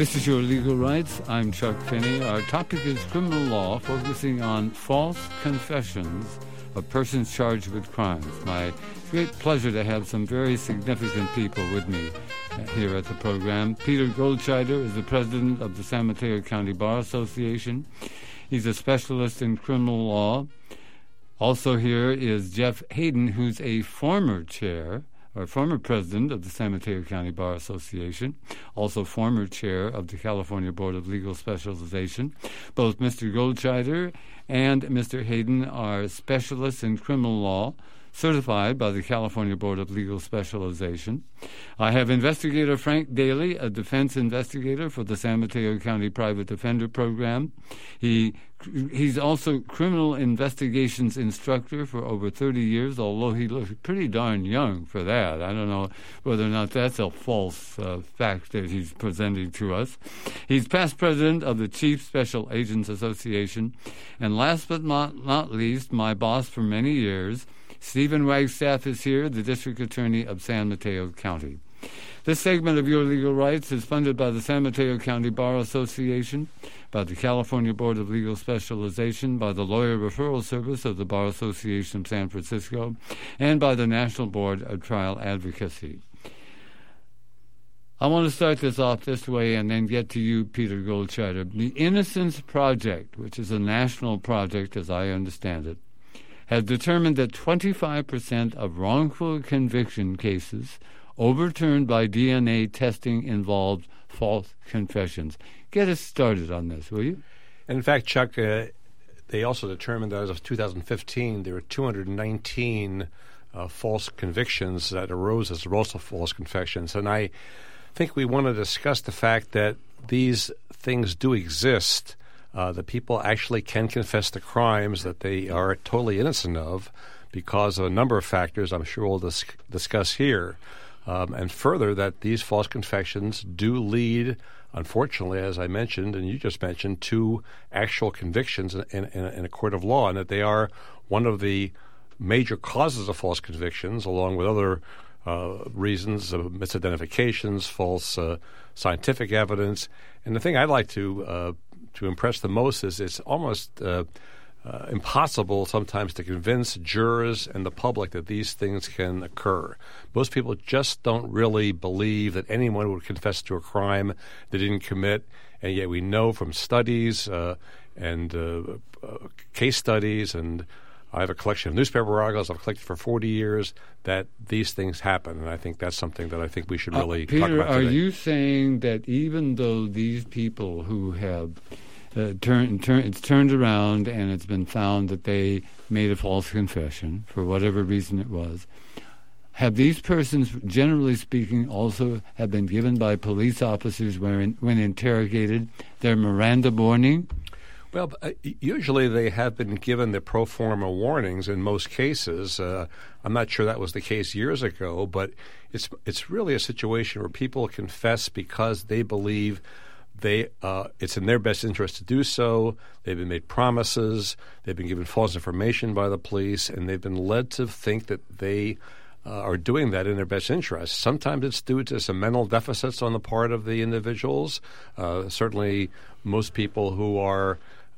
This is Your Legal Rights. I'm Chuck Finney. Our topic is criminal law, focusing on false confessions of persons charged with crimes. My great pleasure to have some very significant people with me here at the program. Peter Goldscheider is the president of the San Mateo County Bar Association. He's a specialist in criminal law. Also here is Jeff Hayden, who's a former president of the San Mateo County Bar Association, also former chair of the California Board of Legal Specialization. Both Mr. Goldscheider and Mr. Hayden are specialists in criminal law, certified by the California Board of Legal Specialization. I have investigator Frank Daly, a defense investigator for the San Mateo County Private Defender Program. He's also criminal investigations instructor for over 30 years, although he looks pretty darn young for that. I don't know whether or not that's a false fact that he's presenting to us. He's past president of the Chief Special Agents Association. And last but not least, my boss for many years, Stephen Wagstaff, is here, the District Attorney of San Mateo County. This segment of Your Legal Rights is funded by the San Mateo County Bar Association, by the California Board of Legal Specialization, by the Lawyer Referral Service of the Bar Association of San Francisco, and by the National Board of Trial Advocacy. I want to start this off this way and then get to you, Peter Goldscheider. The Innocence Project, which is a national project as I understand it, has determined that 25% of wrongful conviction cases overturned by DNA testing involved false confessions. Get us started on this, will you? And in fact, Chuck, they also determined that as of 2015, there were 219 false convictions that arose as a result of false confessions. And I think we want to discuss the fact that these things do exist, that people actually can confess to crimes that they are totally innocent of because of a number of factors I'm sure we'll discuss here. And further, that these false confessions do lead, unfortunately, as I mentioned, and you just mentioned, to actual convictions in a court of law, and that they are one of the major causes of false convictions, along with other reasons of misidentifications, false scientific evidence. And the thing I'd like to impress the most is it's almost impossible sometimes to convince jurors and the public that these things can occur. Most people just don't really believe that anyone would confess to a crime they didn't commit, and yet we know from studies and case studies, and I have a collection of newspaper articles I've collected for 40 years, that these things happen, and I think that's something that I think we should really talk about today. Peter, are you saying that even though these people who have it's turned around and it's been found that they made a false confession, for whatever reason it was, have these persons, generally speaking, also have been given by police officers when interrogated their Miranda warning? Well, usually they have been given the pro forma warnings in most cases. I'm not sure that was the case years ago, but it's really a situation where people confess because they believe it's in their best interest to do so. They've been made promises. They've been given false information by the police, and they've been led to think that they are doing that in their best interest. Sometimes it's due to some mental deficits on the part of the individuals. Certainly most people who are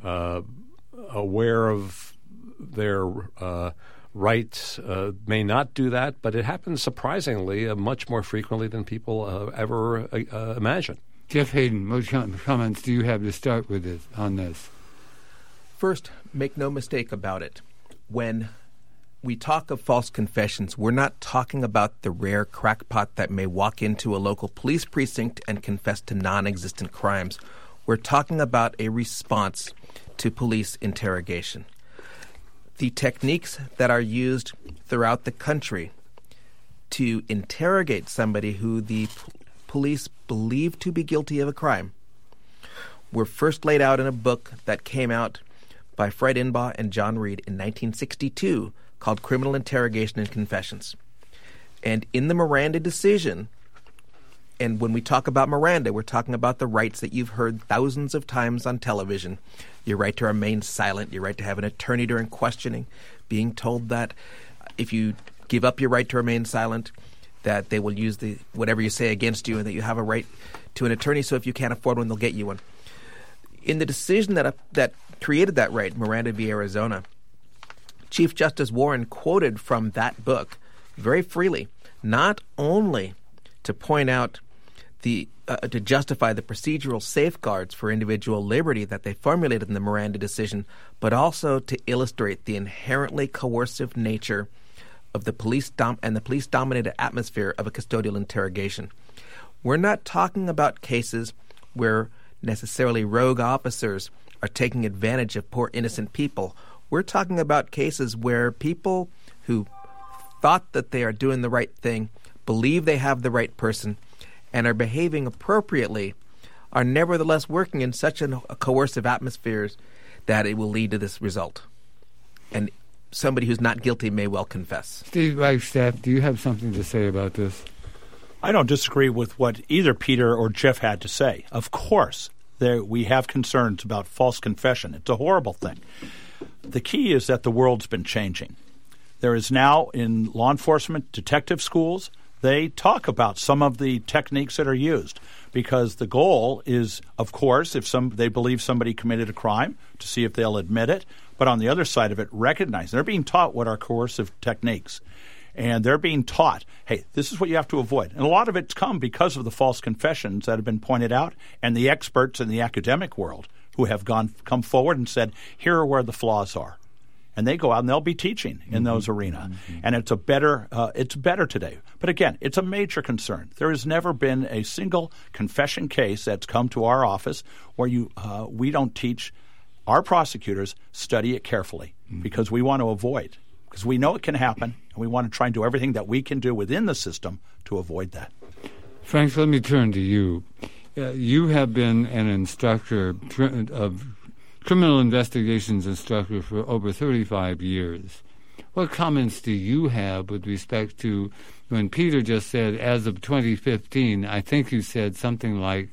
aware of their rights may not do that, but it happens surprisingly much more frequently than people ever imagine. Jeff Hayden, what comments do you have to start with on this? First, make no mistake about it. When we talk of false confessions, we're not talking about the rare crackpot that may walk into a local police precinct and confess to non-existent crimes. We're talking about a response to police interrogation. The techniques that are used throughout the country to interrogate somebody who the police believe to be guilty of a crime were first laid out in a book that came out by Fred Inbaugh and John Reed in 1962 called Criminal Interrogation and Confessions. And in the Miranda decision, and when we talk about Miranda, we're talking about the rights that you've heard thousands of times on television. Your right to remain silent, your right to have an attorney during questioning, being told that if you give up your right to remain silent, that they will use whatever you say against you, and that you have a right to an attorney. So if you can't afford one, they'll get you one. In the decision that created that right, Miranda v. Arizona, Chief Justice Warren quoted from that book very freely, not only to point out to justify the procedural safeguards for individual liberty that they formulated in the Miranda decision, but also to illustrate the inherently coercive nature of the police-dominated atmosphere of a custodial interrogation. We're not talking about cases where necessarily rogue officers are taking advantage of poor innocent people. We're talking about cases where people who thought that they are doing the right thing, believe they have the right person, and are behaving appropriately, are nevertheless working in such a coercive atmosphere that it will lead to this result. And somebody who's not guilty may well confess. Steve Reichstadt, do you have something to say about this? I don't disagree with what either Peter or Jeff had to say. Of course, we have concerns about false confession. It's a horrible thing. The key is that the world's been changing. There is now in law enforcement detective schools, they talk about some of the techniques that are used because the goal is, of course, if they believe somebody committed a crime, to see if they'll admit it. But on the other side of it, recognize they're being taught what are coercive techniques. And they're being taught, hey, this is what you have to avoid. And a lot of it's come because of the false confessions that have been pointed out and the experts in the academic world who have come forward and said, here are where the flaws are. And they go out and they'll be teaching in those arenas. Mm-hmm. And it's better today. But again, it's a major concern. There has never been a single confession case that's come to our office where we don't teach our prosecutors study it carefully because we want to avoid. Because we know it can happen, and we want to try and do everything that we can do within the system to avoid that. Frank, let me turn to you. You have been an instructor of criminal investigations instructor for over 35 years. What comments do you have with respect to when Peter just said, as of 2015, I think you said something like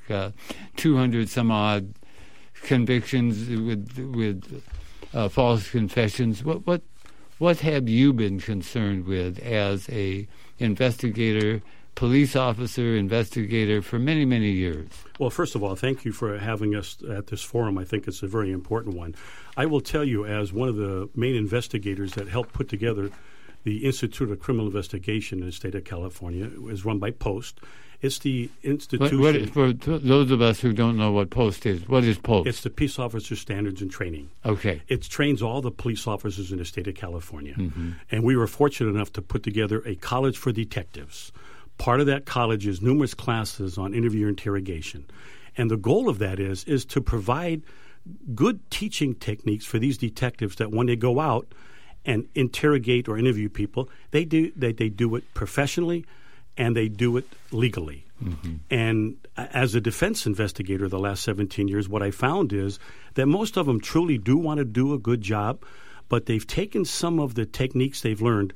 200 some odd convictions with false confessions. What have you been concerned with as a investigator, police officer, investigator for many, many years? Well, first of all, thank you for having us at this forum. I think it's a very important one. I will tell you, as one of the main investigators that helped put together the Institute of Criminal Investigation in the state of California, it was run by POST. It's the institution. For those of us who don't know what POST is, what is POST? It's the Peace Officer Standards and Training. Okay. It trains all the police officers in the state of California. Mm-hmm. And we were fortunate enough to put together a college for detectives. Part of that college is numerous classes on interview interrogation. And the goal of that is to provide good teaching techniques for these detectives that when they go out and interrogate or interview people, they do it professionally and they do it legally. Mm-hmm. And as a defense investigator the last 17 years, what I found is that most of them truly do want to do a good job, but they've taken some of the techniques they've learned.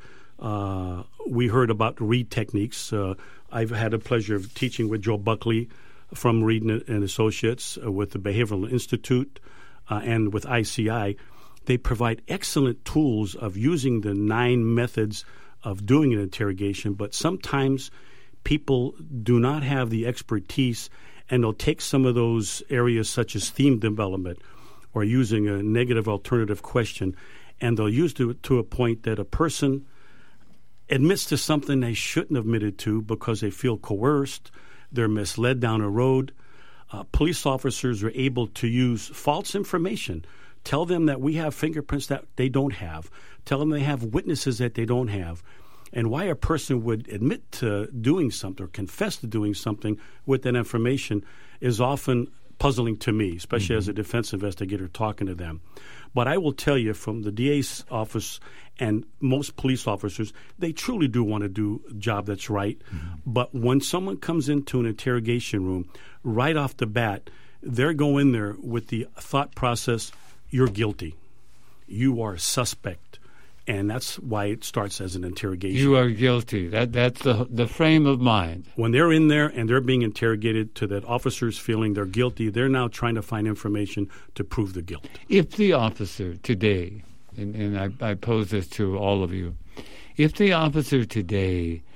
We heard about Reed techniques. I've had the pleasure of teaching with Joe Buckley from Reed and Associates with the Behavioral Institute and with ICI. They provide excellent tools of using the 9 methods of doing an interrogation, but sometimes people do not have the expertise, and they'll take some of those areas such as theme development or using a negative alternative question, and they'll use it to a point that a person admits to something they shouldn't have admitted to because they feel coerced, they're misled down a road. Police officers are able to use false information. Tell them that we have fingerprints that they don't have. Tell them they have witnesses that they don't have. And why a person would admit to doing something or confess to doing something with that information is often puzzling to me, especially as a defense investigator talking to them. But I will tell you from the DA's office and most police officers, they truly do want to do a job that's right. Mm-hmm. But when someone comes into an interrogation room, right off the bat, they're going there with the thought process, you're guilty. You are a suspect. And that's why it starts as an interrogation. You are guilty. That's the frame of mind. When they're in there and they're being interrogated to that officer's feeling they're guilty, they're now trying to find information to prove the guilt. If the officer today, and I pose this to all of you, if the officer today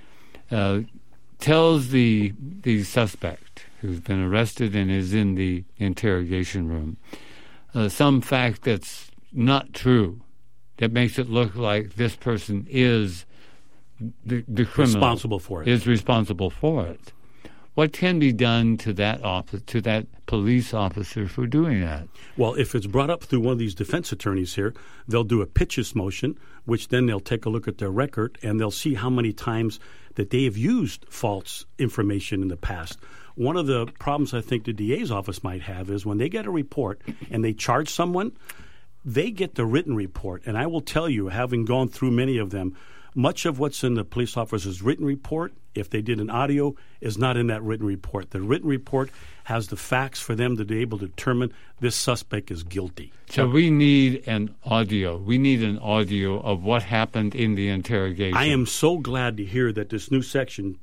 tells the suspect who's been arrested and is in the interrogation room some fact that's not true, that makes it look like this person is the criminal, responsible for it. Is responsible for it. What can be done to that police officer for doing that? Well, if it's brought up through one of these defense attorneys here, they'll do a pitches motion, which then they'll take a look at their record and they'll see how many times that they have used false information in the past. One of the problems I think the DA's office might have is when they get a report and they charge someone, they get the written report. And I will tell you, having gone through many of them, much of what's in the police officer's written report, if they did an audio, is not in that written report. The written report has the facts for them to be able to determine this suspect is guilty. So we need an audio. We need an audio of what happened in the interrogation. I am so glad to hear that this new section,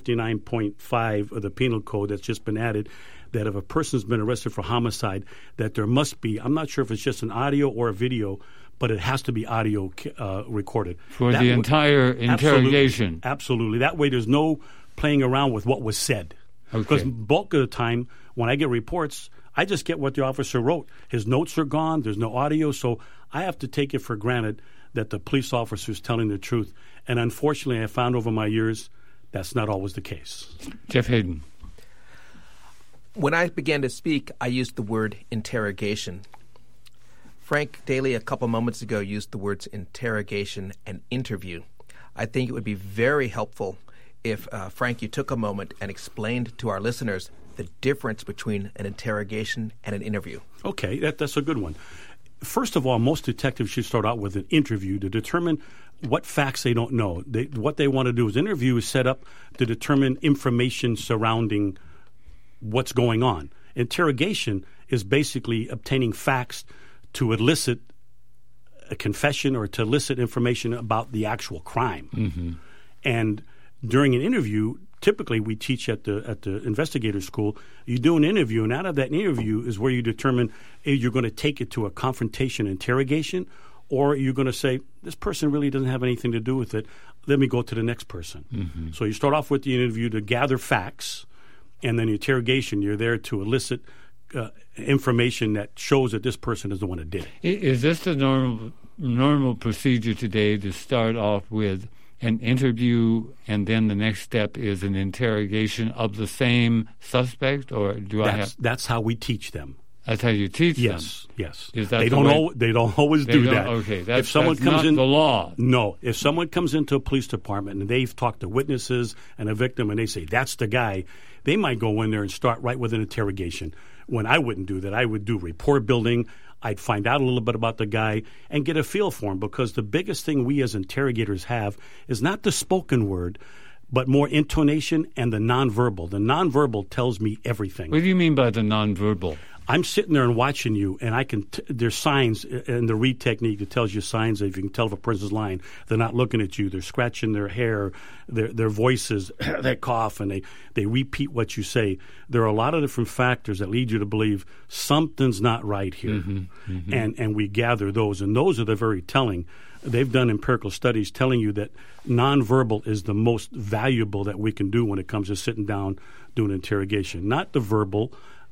259.5 of the Penal Code that's just been added, that if a person's been arrested for homicide, that there must be, I'm not sure if it's just an audio or a video, but it has to be audio recorded. For the entire interrogation. Absolutely. That way there's no playing around with what was said. Okay. Because bulk of the time, when I get reports, I just get what the officer wrote. His notes are gone. There's no audio. So I have to take it for granted that the police officer is telling the truth. And unfortunately, I found over my years that's not always the case. Jeff Hayden. When I began to speak, I used the word interrogation. Frank Daly, a couple moments ago, used the words interrogation and interview. I think it would be very helpful if, Frank, you took a moment and explained to our listeners the difference between an interrogation and an interview. Okay, that's a good one. First of all, most detectives should start out with an interview to determine what facts they don't know. What they want to do is interview is set up to determine information surrounding what's going on. Interrogation is basically obtaining facts to elicit a confession or to elicit information about the actual crime. Mm-hmm. And during an interview, typically we teach at the investigator school, you do an interview, and out of that interview is where you determine if you're going to take it to a confrontation interrogation, or you're going to say, this person really doesn't have anything to do with it. Let me go to the next person. Mm-hmm. So you start off with the interview to gather facts, and then the interrogation, you're there to elicit information that shows that this person is the one that did it. Is this the normal procedure today to start off with an interview and then the next step is an interrogation of the same suspect, or That's how we teach them. That's how you teach them? Yes. Is that they don't always do that. Okay, that's not the law. No. If someone comes into a police department and they've talked to witnesses and a victim and they say, that's the guy, they might go in there and start right with an interrogation. When I wouldn't do that, I would do rapport building. I'd find out a little bit about the guy and get a feel for him, because the biggest thing we as interrogators have is not the spoken word, but more intonation and the nonverbal. The nonverbal tells me everything. What do you mean by the nonverbal? I'm sitting there and watching you, and I can. There's signs in the read technique that tells you signs that if you can tell if a person's lying. They're not looking at you. They're scratching their hair, their voices, they cough, and they repeat what you say. There are a lot of different factors that lead you to believe something's not right here, and we gather those, and those are the very telling. They've done empirical studies telling you that nonverbal is the most valuable that we can do when it comes to sitting down doing interrogation, not the verbal.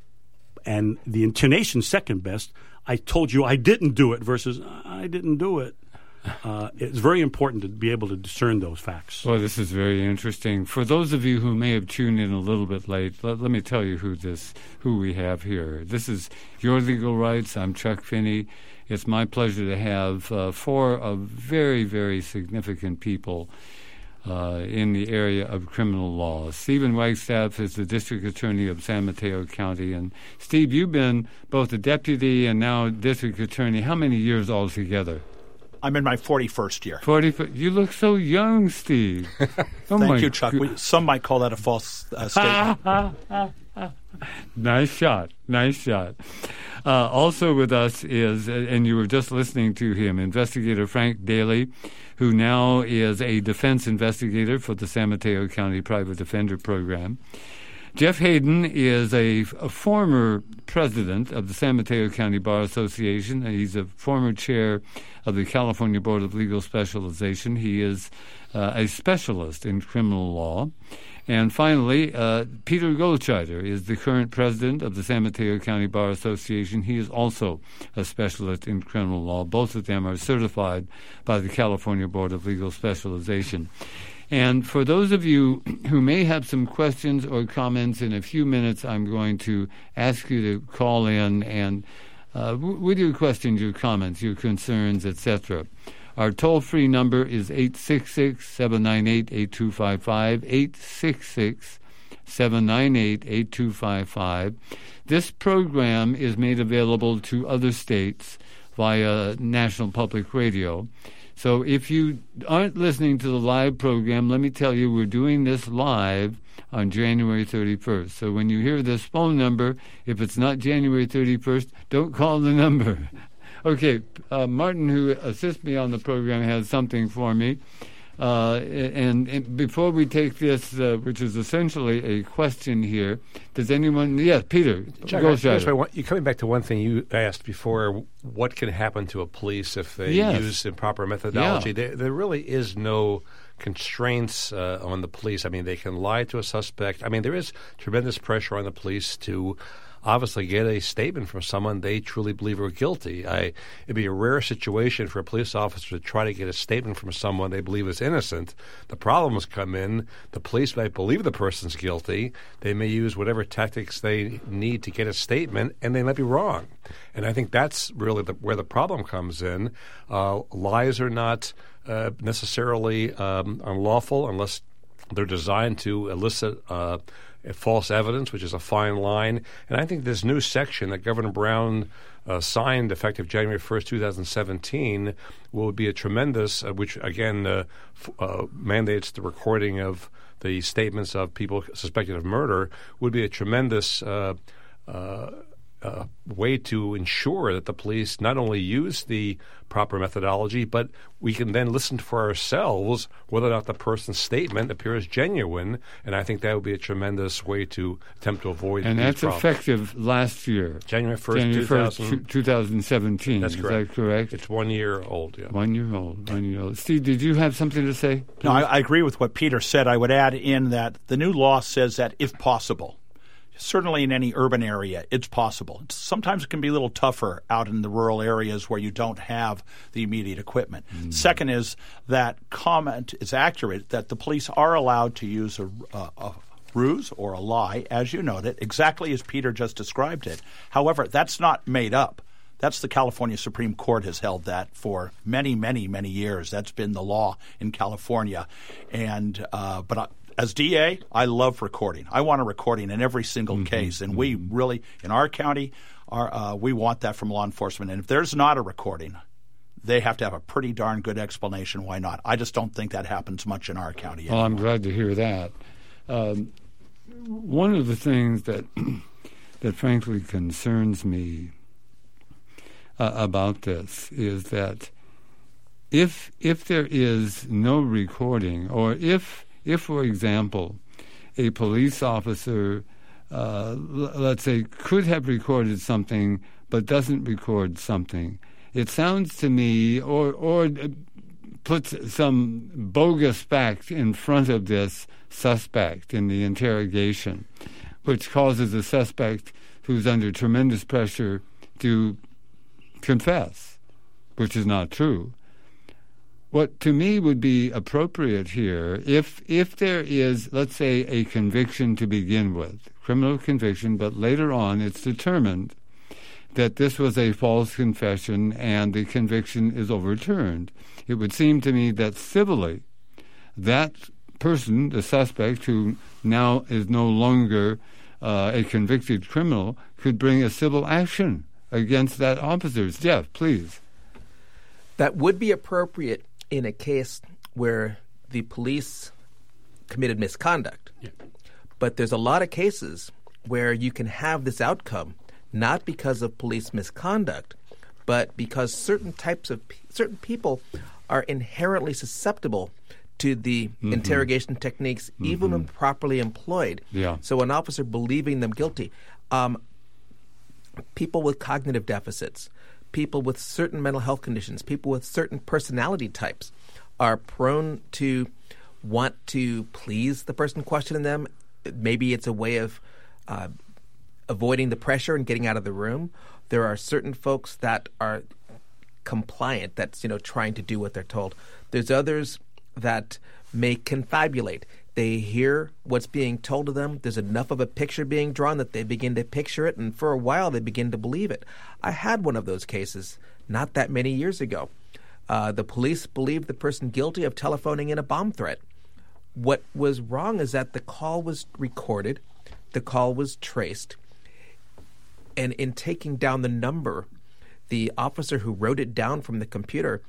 And the intonation second best. I told you I didn't do it versus I didn't do it. It's very important to be able to discern those facts. Well, this is very interesting. For those of you who may have tuned in a little bit late, let me tell you who we have here. This is Your Legal Rights. I'm Chuck Finney. It's my pleasure to have four of very, very significant people in the area of criminal law. Stephen Wagstaff is the District Attorney of San Mateo County. And Steve, you've been both a deputy and now District Attorney. How many years altogether? I'm in my 41st year. You look so young, Steve. Thank you, Chuck. Some might call that a false statement. Nice shot. Also with us is, and you were just listening to him, Investigator Frank Daly, who now is a defense investigator for the San Mateo County Private Defender Program. Jeff Hayden is a former president of the San Mateo County Bar Association. He's a former chair of the California Board of Legal Specialization. He is a specialist in criminal law. And finally, Peter Goldscheider is the current president of the San Mateo County Bar Association. He is also a specialist in criminal law. Both of them are certified by the California Board of Legal Specialization. And for those of you who may have some questions or comments, in a few minutes I'm going to ask you to call in and with your questions, your comments, your concerns, etc. Our toll-free number is 866-798-8255, 866-798-8255. This program is made available to other states via National Public Radio. So if you aren't listening to the live program, let me tell you, we're doing this live on January 31st. So when you hear this phone number, if it's not January 31st, don't call the number. Okay, Martin, who assists me on the program, has something for me. And before we take this, which is essentially a question here, does anyone... Yes, Peter, Chuck, you're coming back to one thing you asked before, what can happen to a police if they use improper methodology? Yeah. There really is no constraints on the police. I mean, they can lie to a suspect. I mean, there is tremendous pressure on the police to obviously get a statement from someone they truly believe are guilty. It'd be a rare situation for a police officer to try to get a statement from someone they believe is innocent. The problems come in. The police might believe the person's guilty. They may use whatever tactics they need to get a statement, and they might be wrong. And I think that's really where the problem comes in. Lies are not necessarily unlawful unless they're designed to elicit false evidence, which is a fine line. And I think this new section that Governor Brown signed effective January 1st, 2017 will be a tremendous, which again mandates the recording of the statements of people suspected of murder, would be a tremendous way to ensure that the police not only use the proper methodology, but we can then listen for ourselves whether or not the person's statement appears genuine. And I think that would be a tremendous way to attempt to avoid and these that's problems. Effective last year. January 1st, 2017. That's correct. Is that correct? It's 1 year old, yeah. 1 year old. 1 year old. Steve, did you have something to say? No, I agree with what Peter said. I would add in that the new law says that if possible, certainly in any urban area, it's possible. Sometimes it can be a little tougher out in the rural areas where you don't have the immediate equipment. Second is that comment is accurate, that the police are allowed to use a ruse or a lie, as you noted, exactly as Peter just described it. However, that's not made up. That's the California Supreme Court has held that for many, many, many years. That's been the law in California. And as DA, I love recording. I want a recording in every single case. And we really, in our county, we want that from law enforcement. And if there's not a recording, they have to have a pretty darn good explanation why not. I just don't think that happens much in our county anymore. Well, I'm glad to hear that. One of the things that frankly concerns me about this is that if there is no recording, or if, for example, a police officer, let's say, could have recorded something but doesn't record something, it sounds to me, or puts some bogus fact in front of this suspect in the interrogation, which causes the suspect, who's under tremendous pressure, to confess, which is not true. What to me would be appropriate here, if there is, let's say, a conviction to begin with, criminal conviction, but later on it's determined that this was a false confession and the conviction is overturned, it would seem to me that civilly that person, the suspect, who now is no longer a convicted criminal, could bring a civil action against that officer. Jeff, please. That would be appropriate in a case where the police committed misconduct. Yeah. But there's a lot of cases where you can have this outcome not because of police misconduct, but because certain people are inherently susceptible to the interrogation techniques, even when properly employed. Yeah. So an officer believing them guilty. People with cognitive deficits, people with certain mental health conditions, people with certain personality types are prone to want to please the person questioning them. Maybe it's a way of avoiding the pressure and getting out of the room. There are certain folks that are compliant, that's trying to do what they're told. There's others that may confabulate. They hear what's being told to them. There's enough of a picture being drawn that they begin to picture it, and for a while they begin to believe it. I had one of those cases not that many years ago. The police believed the person guilty of telephoning in a bomb threat. What was wrong is that the call was recorded, the call was traced, and in taking down the number, the officer who wrote it down from the computer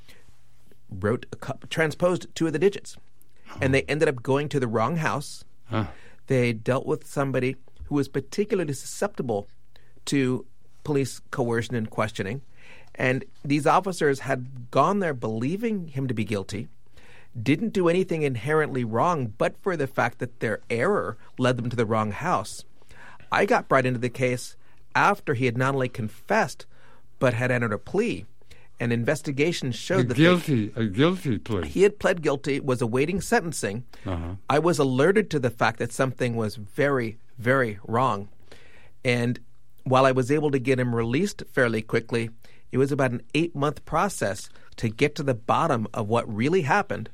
transposed 2 of the digits. And they ended up going to the wrong house. They dealt with somebody who was particularly susceptible to police coercion and questioning. And these officers had gone there believing him to be guilty, didn't do anything inherently wrong, but for the fact that their error led them to the wrong house. I got brought into the case after he had not only confessed, but had entered a plea. An investigation showed a guilty plea. He had pled guilty, was awaiting sentencing. I was alerted to the fact that something was very, very wrong. And while I was able to get him released fairly quickly, it was about an 8-month process to get to the bottom of what really happened,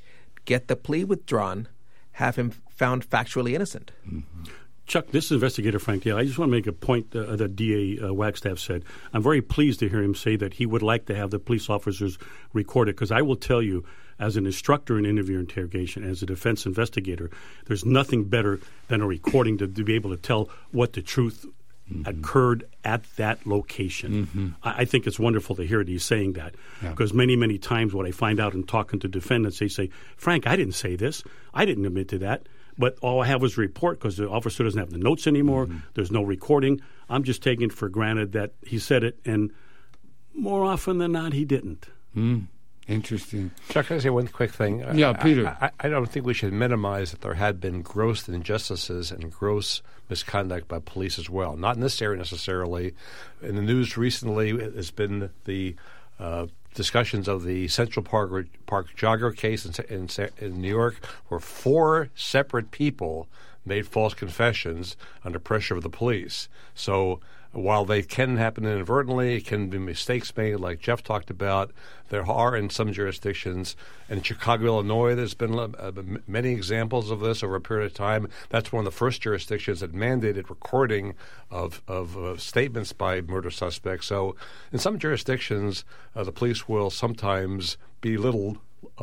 get the plea withdrawn, have him found factually innocent. Chuck, this is Investigator Frank Daly. I just want to make a point that D.A. Wagstaff said. I'm very pleased to hear him say that he would like to have the police officers record it, because I will tell you, as an instructor in interview interrogation, as a defense investigator, there's nothing better than a recording to be able to tell what the truth occurred at that location. I think it's wonderful to hear he's saying that, because many, many times what I find out in talking to defendants, they say, Frank, I didn't say this. I didn't admit to that. But all I have was a report because the officer doesn't have the notes anymore. There's no recording. I'm just taking it for granted that he said it, and more often than not, he didn't. Interesting. Chuck, can I say one quick thing? Yeah, Peter. I don't think we should minimize that there had been gross injustices and gross misconduct by police as well. Not in this area necessarily. In the news recently has been the discussions of the Central Park jogger case in New York, where 4 separate people made false confessions under pressure of the police. So while they can happen inadvertently, it can be mistakes made, like Jeff talked about. There are in some jurisdictions, in Chicago, Illinois, there's been many examples of this over a period of time. That's one of the first jurisdictions that mandated recording of statements by murder suspects. So in some jurisdictions, the police will sometimes be little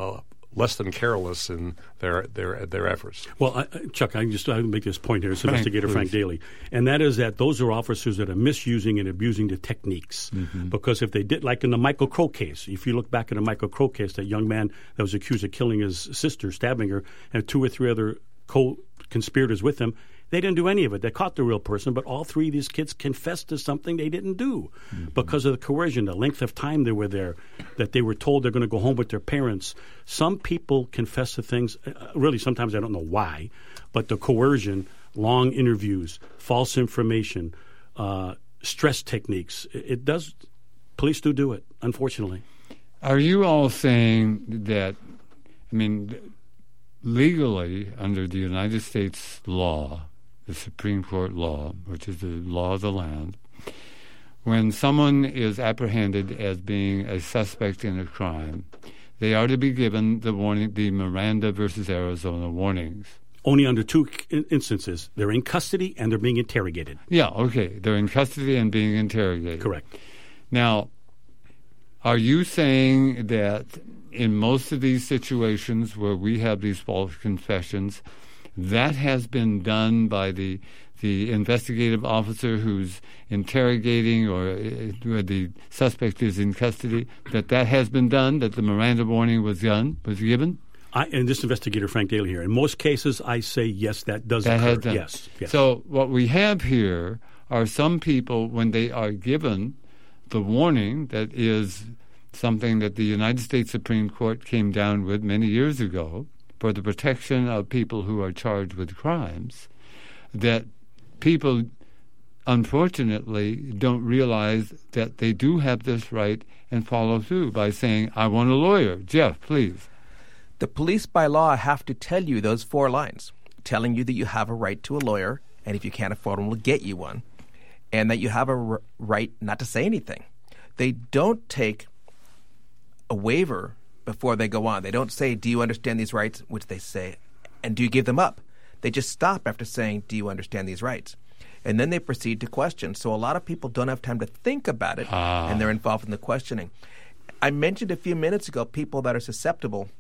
less than careless in their efforts. Well, Chuck, I make this point here. It's Investigator Frank Daly. And that is that those are officers that are misusing and abusing the techniques. Because if they did, like in the Michael Crow case, if you look back at the Michael Crow case, that young man that was accused of killing his sister, stabbing her, and 2 or 3 other co-conspirators with him, they didn't do any of it. They caught the real person, but all 3 of these kids confessed to something they didn't do because of the coercion, the length of time they were there, that they were told they're going to go home with their parents. Some people confess to things, really sometimes I don't know why, but the coercion, long interviews, false information, stress techniques, police do it, unfortunately. Are you all saying that, legally, under the United States law, the Supreme Court law, which is the law of the land, when someone is apprehended as being a suspect in a crime, they are to be given the Miranda versus Arizona warnings? Only under 2 instances. They're in custody and they're being interrogated. Yeah, okay. They're in custody and being interrogated. Correct. Now, are you saying that in most of these situations where we have these false confessions, that has been done by the investigative officer who's interrogating or where the suspect is in custody, that has been done, that the Miranda warning was given? And this Investigator Frank Daly here. In most cases, I say yes, that does occur. Yes. So what we have here are some people, when they are given the warning that is something that the United States Supreme Court came down with many years ago, for the protection of people who are charged with crimes, that people unfortunately don't realize that they do have this right and follow through by saying, I want a lawyer. Jeff, please. The police by law have to tell you those 4 lines, telling you that you have a right to a lawyer, and if you can't afford one, we'll get you one, and that you have a right not to say anything. They don't take a waiver before they go on. They don't say, do you understand these rights, which they say, and do you give them up? They just stop after saying, do you understand these rights? And then they proceed to question. So a lot of people don't have time to think about it, and they're involved in the questioning. I mentioned a few minutes ago people that are susceptible.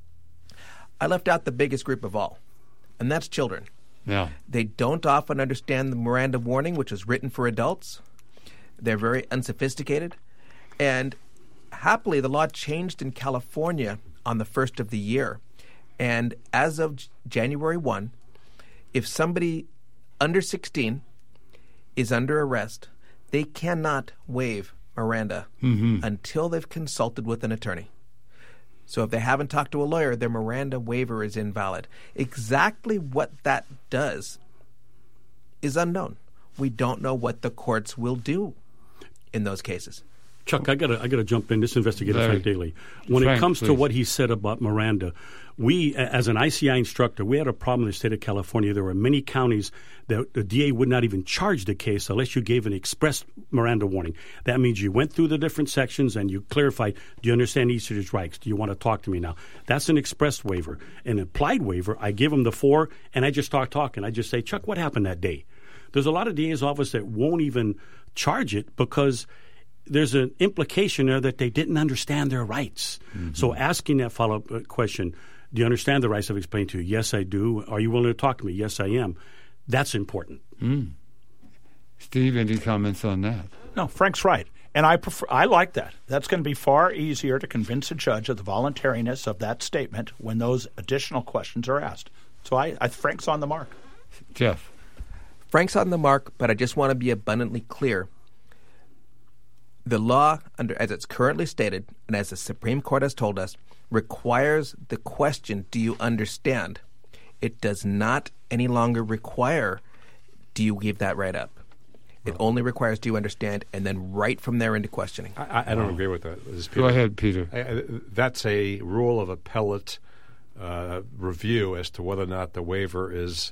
I left out the biggest group of all, and that's children. Yeah. They don't often understand the Miranda warning, which was written for adults. They're very unsophisticated. And happily, the law changed in California on the 1st of the year. And as of January 1, if somebody under 16 is under arrest, they cannot waive Miranda until they've consulted with an attorney. So if they haven't talked to a lawyer, their Miranda waiver is invalid. Exactly what that does is unknown. We don't know what the courts will do in those cases. Chuck, I gotta jump in. This investigator, Frank Daly. When it comes to what he said about Miranda, we, as an ICI instructor, we had a problem in the state of California. There were many counties that the DA would not even charge the case unless you gave an express Miranda warning. That means you went through the different sections and you clarified, do you understand each of his rights? Do you want to talk to me now? That's an express waiver. An applied waiver, I give them the 4, and I just start talking. I just say, Chuck, what happened that day? There's a lot of DA's office that won't even charge it because there's an implication there that they didn't understand their rights. So asking that follow-up question, do you understand the rights I've explained to you? Yes, I do. Are you willing to talk to me? Yes, I am. That's important. Steve, any comments on that? No, Frank's right. And I like that. That's going to be far easier to convince a judge of the voluntariness of that statement when those additional questions are asked. So Frank's on the mark. Jeff. Frank's on the mark, but I just want to be abundantly clear. The law, as it's currently stated, and as the Supreme Court has told us, requires the question, do you understand? It does not any longer require, do you give that right up? It only requires, do you understand, and then right from there into questioning. I don't agree with that. Go ahead, Peter. That's a rule of appellate review as to whether or not the waiver is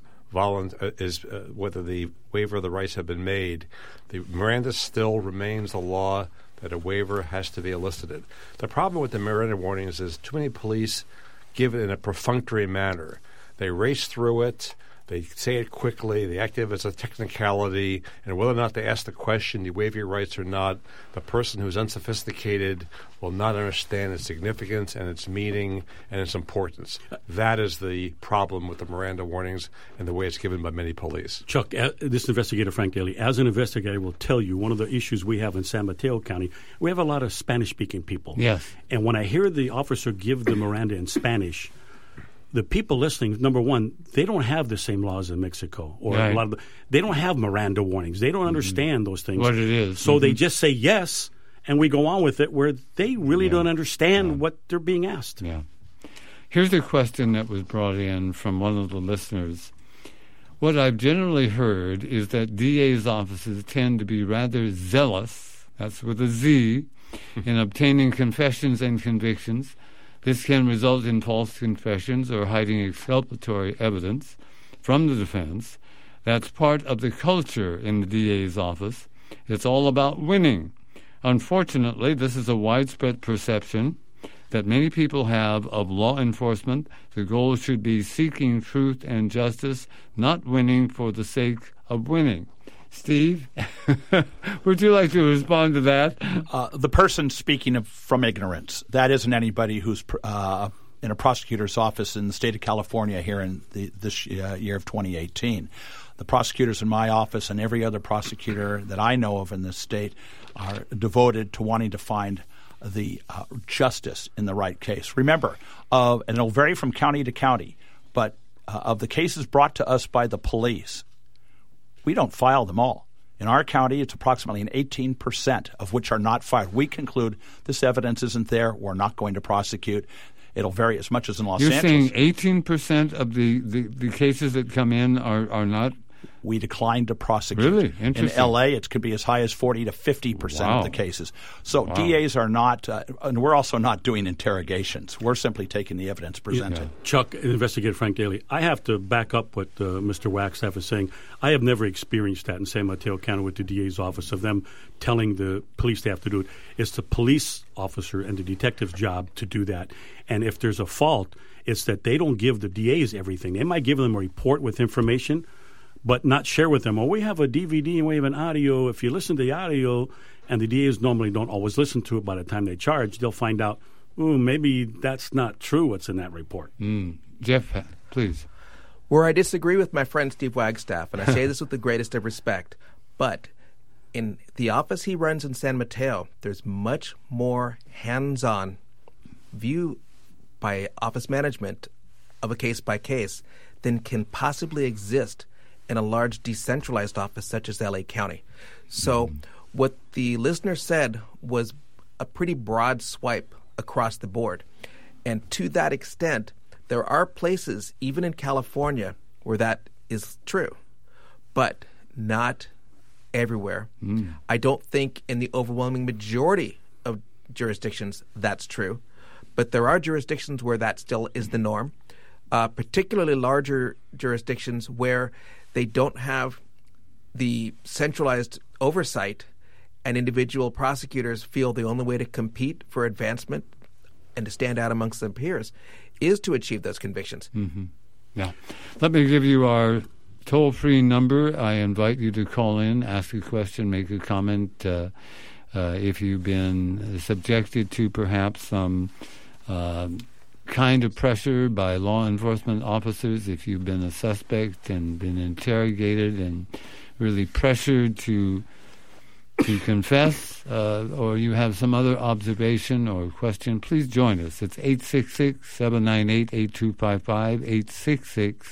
whether the waiver of the rights have been made. The Miranda still remains the law that a waiver has to be elicited. The problem with the Miranda warnings is too many police give it in a perfunctory manner. They race through it. They say it quickly. They act as a technicality. And whether or not they ask the question, do you waive your rights or not, the person who's unsophisticated will not understand its significance and its meaning and its importance. That is the problem with the Miranda warnings and the way it's given by many police. Chuck, this investigator, Frank Daly, as an investigator, will tell you one of the issues we have in San Mateo County, we have a lot of Spanish-speaking people. Yes. And when I hear the officer give the Miranda in Spanish, the people listening, number one, they don't have the same laws in Mexico, or right. a lot of they don't have Miranda warnings. They don't understand those things. What it is. So they just say yes, and we go on with it where they really don't understand what they're being asked. Yeah. Here's a question that was brought in from one of the listeners. What I've generally heard is that DA's offices tend to be rather zealous, that's with a Z, in obtaining confessions and convictions. This can result in false confessions or hiding exculpatory evidence from the defense. That's part of the culture in the DA's office. It's all about winning. Unfortunately, this is a widespread perception that many people have of law enforcement. The goal should be seeking truth and justice, not winning for the sake of winning. Steve, would you like to respond to that? The person speaking from ignorance, that isn't anybody who's in a prosecutor's office in the state of California here in this year of 2018. The prosecutors in my office and every other prosecutor that I know of in this state are devoted to wanting to find the justice in the right case. Remember, and it'll vary from county to county, but of the cases brought to us by the police, we don't file them all. In our county, it's approximately an 18% of which are not filed. We conclude this evidence isn't there. We're not going to prosecute. It'll vary as much as in Los You're Angeles. saying 18% of the cases that come in are not? We declined to prosecute. Really? Interesting. In L.A., it could be as high as 40 to 50% of the cases. So DAs are not, and we're also not doing interrogations. We're simply taking the evidence presented. Yeah. Chuck, investigator Frank Daly, I have to back up what Mr. Wagstaff is saying. I have never experienced that in San Mateo County with the DA's office of them telling the police staff to do it. It's the police officer and the detective's job to do that. And if there's a fault, it's that they don't give the DAs everything. They might give them a report with information, but not share with them. Well, we have a DVD and we have an audio. If you listen to the audio, and the DAs normally don't always listen to it by the time they charge, they'll find out, maybe that's not true what's in that report. Jeff, please. Where I disagree with my friend Steve Wagstaff, and I say this with the greatest of respect, but in the office he runs in San Mateo, there's much more hands-on view by office management of a case-by-case than can possibly exist in a large decentralized office such as L.A. County. So what the listener said was a pretty broad swipe across the board. And to that extent, there are places, even in California, where that is true, but not everywhere. I don't think in the overwhelming majority of jurisdictions that's true, but there are jurisdictions where that still is the norm, particularly larger jurisdictions where they don't have the centralized oversight, and individual prosecutors feel the only way to compete for advancement and to stand out amongst their peers is to achieve those convictions. Yeah. Let me give you our toll-free number. I invite you to call in, ask a question, make a comment. If you've been subjected to perhaps some kind of pressure by law enforcement officers, if you've been a suspect and been interrogated and really pressured to confess, or you have some other observation or question, please join us. It's 866-798-8255,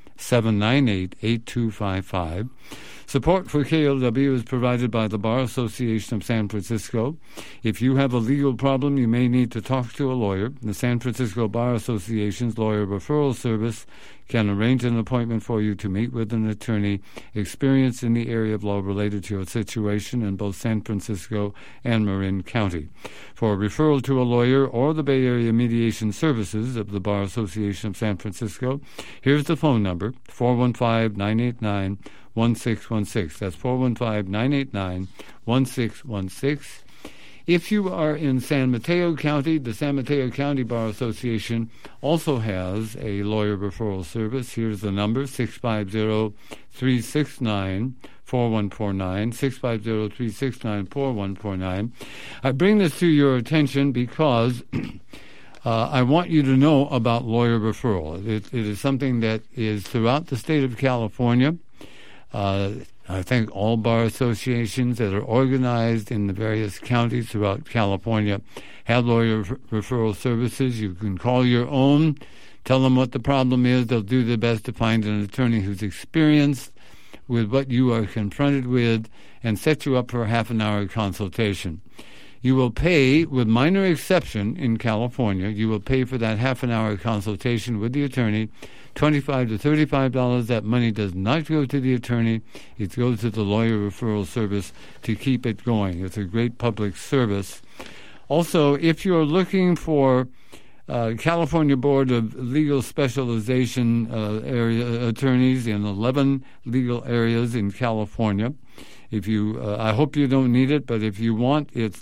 866-798-8255. Support for KLW is provided by the Bar Association of San Francisco. If you have a legal problem, you may need to talk to a lawyer. The San Francisco Bar Association's Lawyer Referral Service can arrange an appointment for you to meet with an attorney experienced in the area of law related to your situation in both San Francisco and Marin County. For a referral to a lawyer or the Bay Area Mediation Services of the Bar Association of San Francisco, here's the phone number, 415-989-1616. That's 415-989-1616. If you are in San Mateo County, the San Mateo County Bar Association also has a lawyer referral service. Here's the number, 650-369-4149, 650-369-4149. I bring this to your attention because I want you to know about lawyer referral. It is something that is throughout the state of California. I think all bar associations that are organized in the various counties throughout California have lawyer referral services. You can call your own, tell them what the problem is. They'll do their best to find an attorney who's experienced with what you are confronted with and set you up for a half-an-hour consultation. You will pay, with minor exception in California, you will pay for that half-an-hour consultation with the attorney $25 to $35. That money does not go to the attorney. It goes to the lawyer referral service to keep it going. It's a great public service. Also, if you're looking for California Board of Legal Specialization area attorneys in 11 legal areas in California, if you, I hope you don't need it, but if you want, it's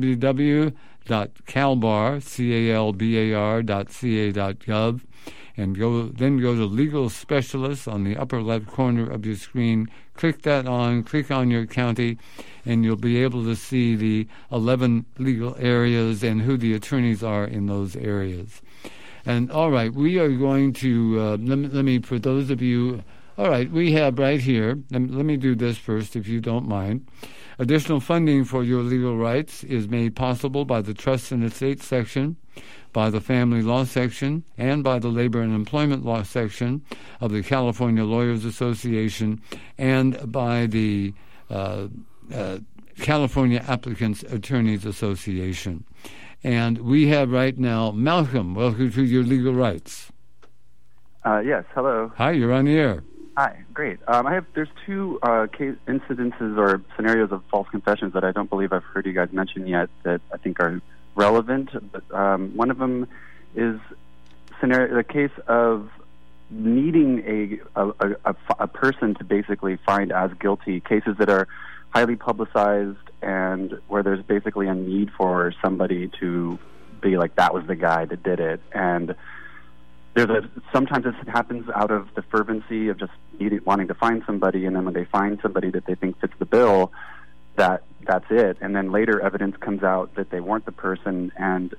www.calbar.ca.gov. And then go to Legal Specialists on the upper left corner of your screen. Click that on, click on your county, and you'll be able to see the 11 legal areas and who the attorneys are in those areas. And all right, we are going to, let me, for those of you, all right, we have right here, let me do this first if you don't mind. Additional funding for your legal rights is made possible by the Trust and Estate section, by the Family Law section, and by the Labor and Employment Law section of the California Lawyers Association, and by the California Applicants Attorneys Association. And we have right now Malcolm. Welcome to Your Legal Rights. Yes, hello. Hi, you're on the air. Hi, great. There's two incidences or scenarios of false confessions that I don't believe I've heard you guys mention yet that I think are relevant. But one of them is the case of needing a person to basically find as guilty, cases that are highly publicized and where there's basically a need for somebody to be like, that was the guy that did it. And sometimes this happens out of the fervency of just wanting to find somebody, and then when they find somebody that they think fits the bill, that's it. And then later evidence comes out that they weren't the person, and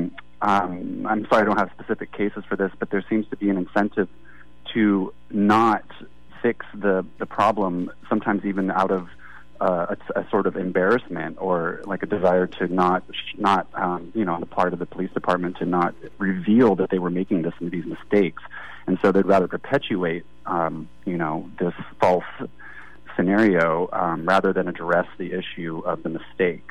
I'm sorry I don't have specific cases for this, but there seems to be an incentive to not fix the problem, sometimes even out of a sort of embarrassment or like a desire to not on the part of the police department to not reveal that they were making these mistakes, and so they'd rather perpetuate this false scenario rather than address the issue of the mistake.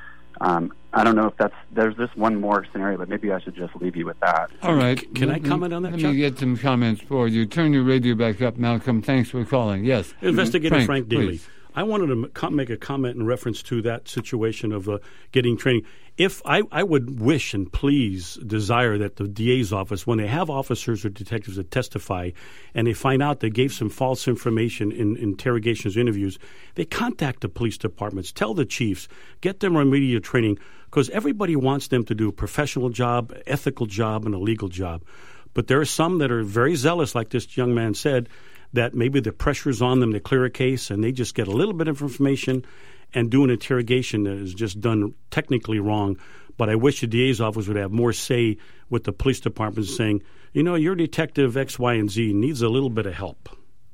I don't know if there's just one more scenario, but maybe I should just leave you with that. All right. Can I comment on that, Let Chuck? me get some comments for you. Turn your radio back up, Malcolm. Thanks for calling. Yes. Investigator Frank Daly. Please. I wanted to make a comment in reference to that situation of getting training. If I would wish and please desire that the DA's office, when they have officers or detectives that testify and they find out they gave some false information in interrogations, interviews, they contact the police departments, tell the chiefs, get them remedial training, because everybody wants them to do a professional job, ethical job, and a legal job. But there are some that are very zealous, like this young man said, that maybe the pressure's on them to clear a case and they just get a little bit of information and do an interrogation that is just done technically wrong. But I wish the DA's office would have more say with the police department saying, your detective X, Y, and Z needs a little bit of help.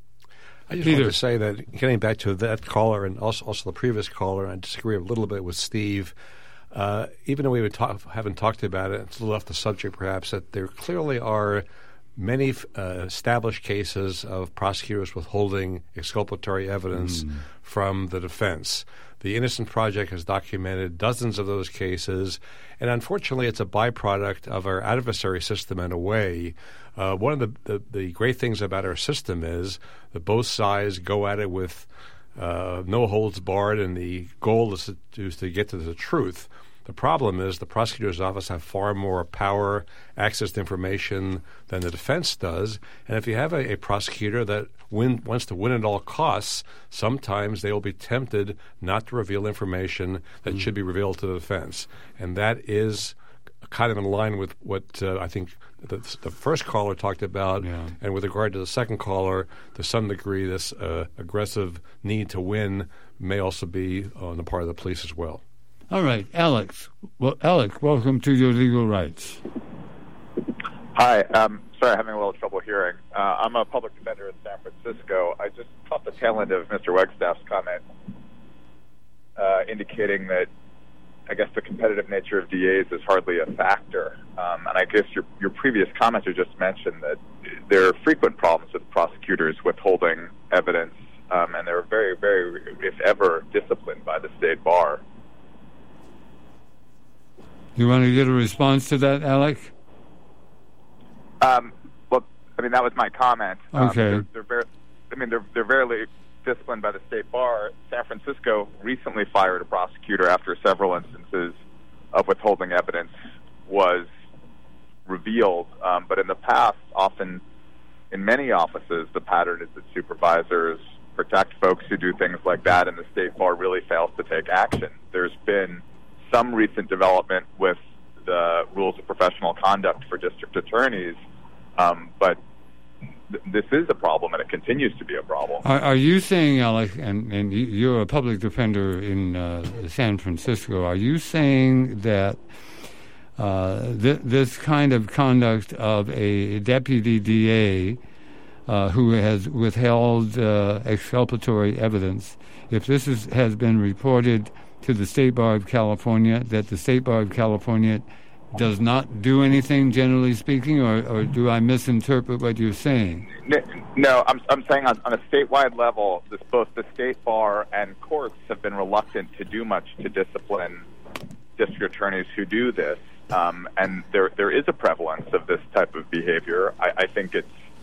I just wanted to say that getting back to that caller and also the previous caller, I disagree a little bit with Steve. Even though we haven't talked about it, it's a little off the subject perhaps, that there clearly are many established cases of prosecutors withholding exculpatory evidence from the defense. The Innocent Project has documented dozens of those cases, and unfortunately it's a byproduct of our adversary system in a way. One of the great things about our system is that both sides go at it with no holds barred, and the goal is to get to the truth. The problem is the prosecutor's office have far more power, access to information than the defense does. And if you have a prosecutor that wants to win at all costs, sometimes they will be tempted not to reveal information that should be revealed to the defense. And that is kind of in line with what I think the first caller talked about. Yeah. And with regard to the second caller, to some degree, this aggressive need to win may also be on the part of the police as well. All right, Alex. Well, Alex, welcome to Your Legal Rights. Hi. Sorry, I'm having a little trouble hearing. I'm a public defender in San Francisco. I just caught the tail end of Mr. Wagstaff's comment indicating that I guess the competitive nature of DAs is hardly a factor. And I guess your previous commenter just mentioned that there are frequent problems with prosecutors withholding evidence, and they're very, very, if ever, disciplined by the state bar. You want to get a response to that, Alec? Well, I mean, that was my comment. Okay. They're very disciplined by the state bar. San Francisco recently fired a prosecutor after several instances of withholding evidence was revealed. But in the past, often in many offices, the pattern is that supervisors protect folks who do things like that, and the state bar really fails to take action. There's been some recent development with the rules of professional conduct for district attorneys, but this is a problem, and it continues to be a problem. Are you saying, Alec, and you're a public defender in San Francisco, are you saying that this kind of conduct of a deputy DA who has withheld exculpatory evidence, if this has been reported to the State Bar of California, that the State Bar of California does not do anything, generally speaking, or do I misinterpret what you're saying? No, I'm saying on a statewide level, both the State Bar and courts have been reluctant to do much to discipline district attorneys who do this. And there is a prevalence of this type of behavior. I think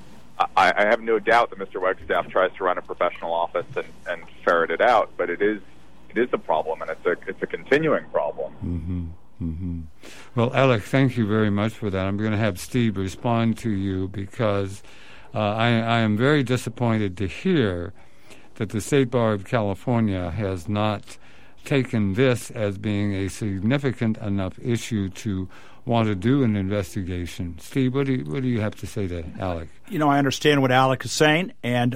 I have no doubt that Mr. Wagstaff tries to run a professional office and ferret it out, but it is a problem, and it's a continuing problem. Mm-hmm. Mm-hmm. Well, Alec, thank you very much for that. I'm going to have Steve respond to you because I am very disappointed to hear that the State Bar of California has not taken this as being a significant enough issue to want to do an investigation. Steve, what do you have to say to Alec? I understand what Alec is saying, and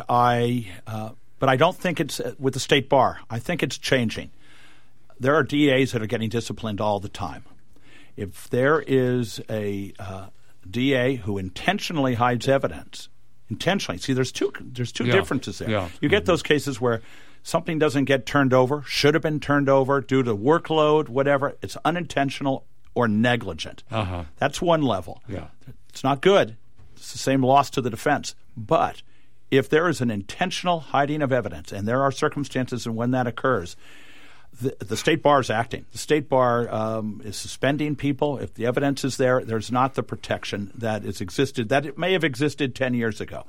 but I don't think it's with the State Bar. I think it's changing. There are DAs that are getting disciplined all the time. If there is a DA who intentionally hides evidence, see, there's two differences there. Yeah. You get those cases where something doesn't get turned over, should have been turned over due to workload, whatever. It's unintentional or negligent. Uh-huh. That's one level. Yeah. It's not good. It's the same loss to the defense. But if there is an intentional hiding of evidence, and there are circumstances in when that occurs, the State Bar is acting. The State Bar is suspending people. If the evidence is there, there's not the protection that it may have existed 10 years ago.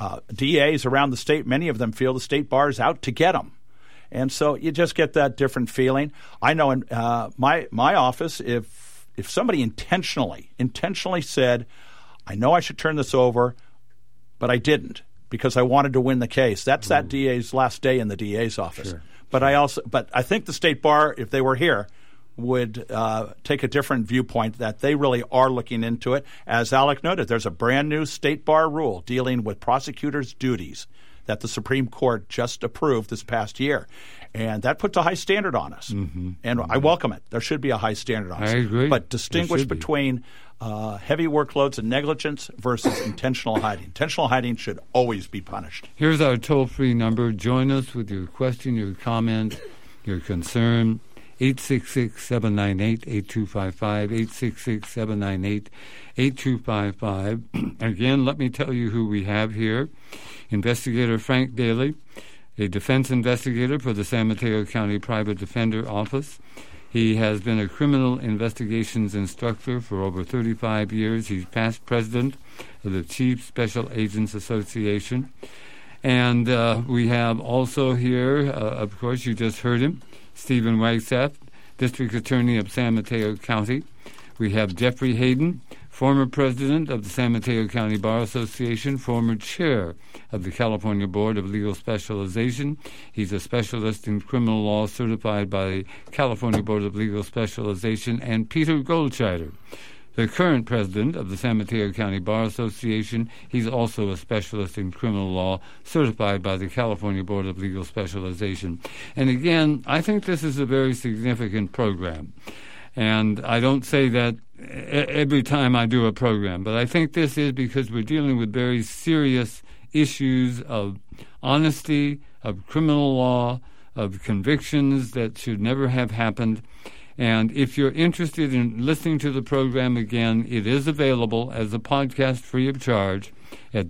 DAs around the state, many of them feel the State Bar is out to get them. And so you just get that different feeling. I know in my office, if somebody intentionally said, I know I should turn this over, but I didn't because I wanted to win the case, that's that DA's last day in the DA's office. Sure. But I think the State Bar, if they were here, would take a different viewpoint that they really are looking into it. As Alec noted, there's a brand new State Bar rule dealing with prosecutors' duties that the Supreme Court just approved this past year. And that puts a high standard on us. Mm-hmm. And I welcome it. There should be a high standard on us. I agree. But distinguish between heavy workloads and negligence versus intentional hiding. Intentional hiding should always be punished. Here's our toll-free number. Join us with your question, your comment, your concern. 866-798-8255, 866-798-8255. Again, let me tell you who we have here. Investigator Frank Daly, a defense investigator for the San Mateo County Private Defender Office. He has been a criminal investigations instructor for over 35 years. He's past president of the Chief Special Agents Association. And we have also here, of course, you just heard him, Stephen Wagstaff, District Attorney of San Mateo County. We have Jeffrey Hayden, former president of the San Mateo County Bar Association, former chair of the California Board of Legal Specialization. He's a specialist in criminal law certified by the California Board of Legal Specialization. And Peter Goldscheider, the current president of the San Mateo County Bar Association. He's also a specialist in criminal law certified by the California Board of Legal Specialization. And again, I think this is a very significant program. And I don't say that every time I do a program, but I think this is because we're dealing with very serious issues of honesty, of criminal law, of convictions that should never have happened. And if you're interested in listening to the program again, it is available as a podcast free of charge at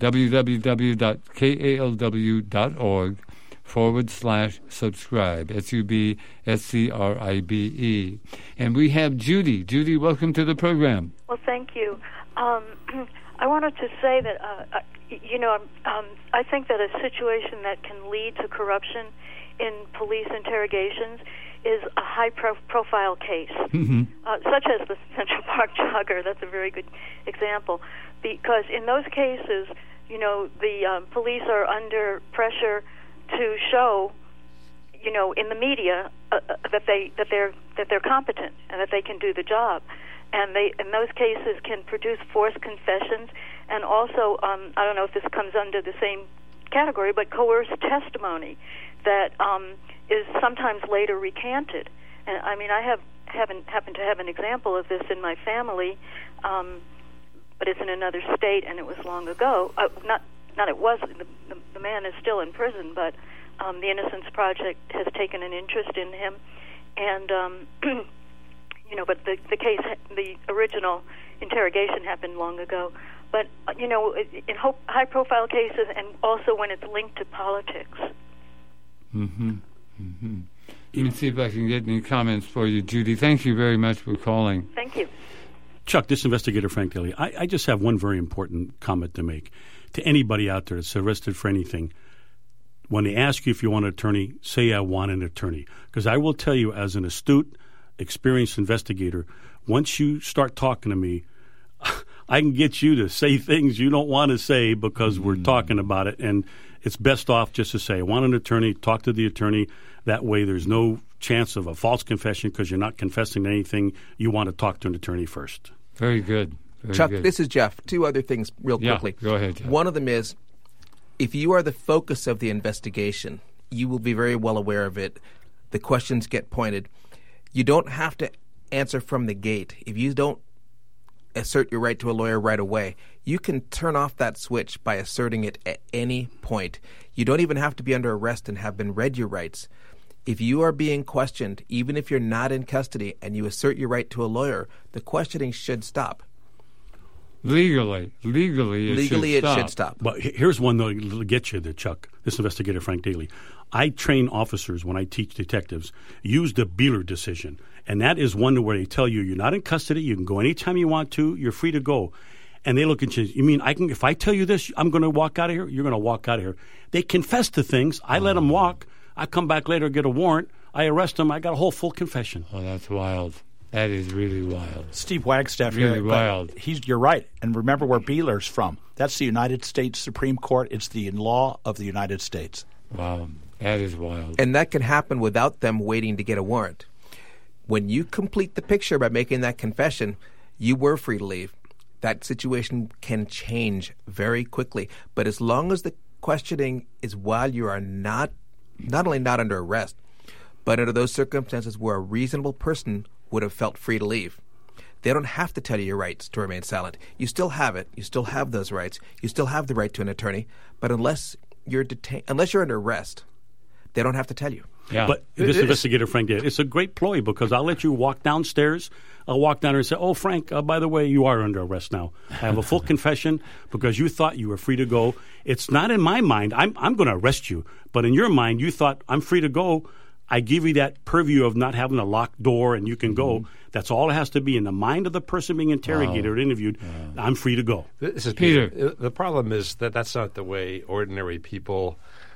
www.kalw.org/subscribe, SUBSCRIBE. And we have Judy. Judy, welcome to the program. Well, thank you. I wanted to say that, I think that a situation that can lead to corruption in police interrogations is a high-profile case, such as the Central Park jogger. That's a very good example, because in those cases, the police are under pressure to show, in the media that they're competent and that they can do the job, and they in those cases can produce forced confessions, and also I don't know if this comes under the same category, but coerced testimony that is sometimes later recanted. And I mean, I happen to have an example of this in my family, but it's in another state, and it was long ago. It wasn't. The man is still in prison, but the Innocence Project has taken an interest in him, and but the case, the original interrogation happened long ago. But in high-profile cases, and also when it's linked to politics. Mm-hmm. Mm-hmm. Let me see if I can get any comments for you, Judy. Thank you very much for calling. Thank you. Chuck, this investigator Frank Daly, I just have one very important comment to make. To anybody out there that's arrested for anything, when they ask you if you want an attorney, say I want an attorney. Because I will tell you, as an astute, experienced investigator, once you start talking to me, I can get you to say things you don't want to say because we're talking about it. And it's best off just to say, I want an attorney, talk to the attorney. That way there's no chance of a false confession because you're not confessing to anything. You want to talk to an attorney first. Very good. Very Chuck, good. this is Jeff. Two other things real quickly. Go ahead, Jeff. One of them is, if you are the focus of the investigation, you will be very well aware of it. The questions get pointed. You don't have to answer from the gate. If you don't assert your right to a lawyer right away, you can turn off that switch by asserting it at any point. You don't even have to be under arrest and have been read your rights. If you are being questioned, even if you're not in custody, and you assert your right to a lawyer, the questioning should stop. Legally, it should stop. But here's one that'll get you there, Chuck. This investigator, Frank Daly. I train officers when I teach detectives, use the Beeler decision. And that is one where they tell you you're not in custody, you can go anytime you want to, you're free to go. And they look at you, you mean if I tell you this, I'm going to walk out of here? You're going to walk out of here. They confess to things. I let them walk. I come back later, get a warrant. I arrest them. I got a whole full confession. Oh, that's wild. That is really wild. Steve Wagstaff Really here. wild. You're right. And remember where Beeler's from. That's the United States Supreme Court. It's the law of the United States. Wow. That is wild. And that can happen without them waiting to get a warrant. When you complete the picture by making that confession, you were free to leave. That situation can change very quickly. But as long as the questioning is while you are not only not under arrest, but under those circumstances where a reasonable person would have felt free to leave, they don't have to tell you your rights to remain silent. You still have it. You still have those rights. You still have the right to an attorney. But unless you're under arrest, they don't have to tell you. Yeah. But this investigator, Frank, did. It's a great ploy because I'll let you walk downstairs. I'll walk down there and say, oh, Frank, by the way, you are under arrest now. I have a full confession because you thought you were free to go. It's not in my mind. I'm going to arrest you. But in your mind, you thought I'm free to go. I give you that purview of not having a locked door and you can go. That's all it has to be in the mind of the person being interrogated or interviewed. I'm free to go. This is Peter. The problem is that that's not the way ordinary people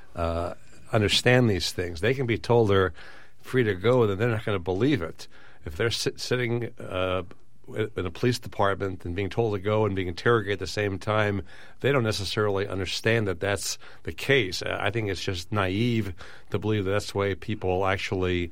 understand these things. They can be told they're free to go, and they're not going to believe it. If they're sitting in a police department and being told to go and being interrogated at the same time, they don't necessarily understand that that's the case. I think it's just naive to believe that that's the way people actually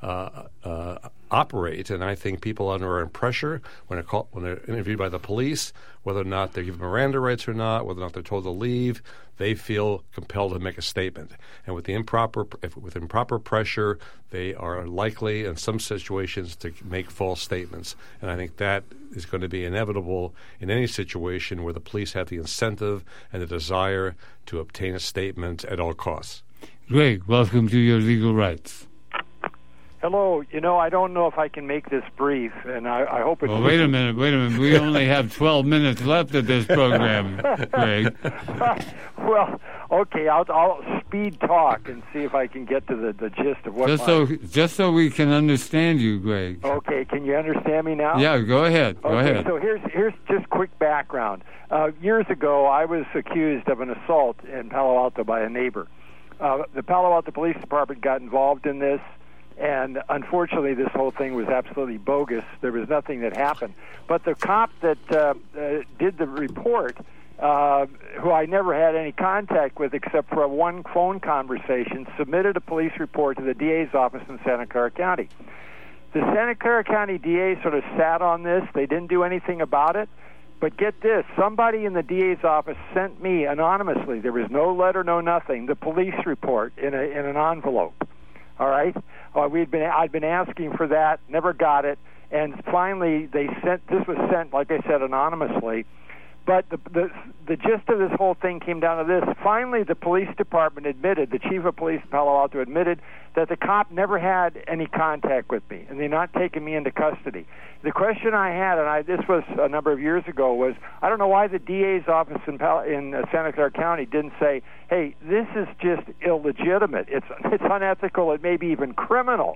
operate. And I think people under pressure when they're interviewed by the police, whether or not they're given Miranda rights or not, whether or not they're told to leave, they feel compelled to make a statement. And with improper pressure, they are likely in some situations to make false statements. And I think that is going to be inevitable in any situation where the police have the incentive and the desire to obtain a statement at all costs. Greg, welcome to Your Legal Rights. Hello. I don't know if I can make this brief, and I hope it's... Well, wait a minute. We only have 12 minutes left of this program, Greg. Well, okay, I'll speed talk and see if I can get to the gist of what Just so we can understand you, Greg. Okay, can you understand me now? Yeah, go ahead. Go ahead. So here's just quick background. Years ago, I was accused of an assault in Palo Alto by a neighbor. The Palo Alto Police Department got involved in this, and unfortunately, this whole thing was absolutely bogus. There was nothing that happened. But the cop that did the report, who I never had any contact with except for one phone conversation, submitted a police report to the DA's office in Santa Clara County. The Santa Clara County DA sort of sat on this. They didn't do anything about it. But get this, somebody in the DA's office sent me anonymously, there was no letter, no nothing, the police report in an envelope. All right? I'd been asking for that, never got it, and finally this was sent, like I said, anonymously. But the gist of this whole thing came down to this. Finally, the police department admitted, the chief of police in Palo Alto admitted that the cop never had any contact with me, and they're not taking me into custody. The question I had, and this was a number of years ago, was I don't know why the DA's office in Santa Clara County didn't say, hey, this is just illegitimate. It's unethical. It may be even criminal.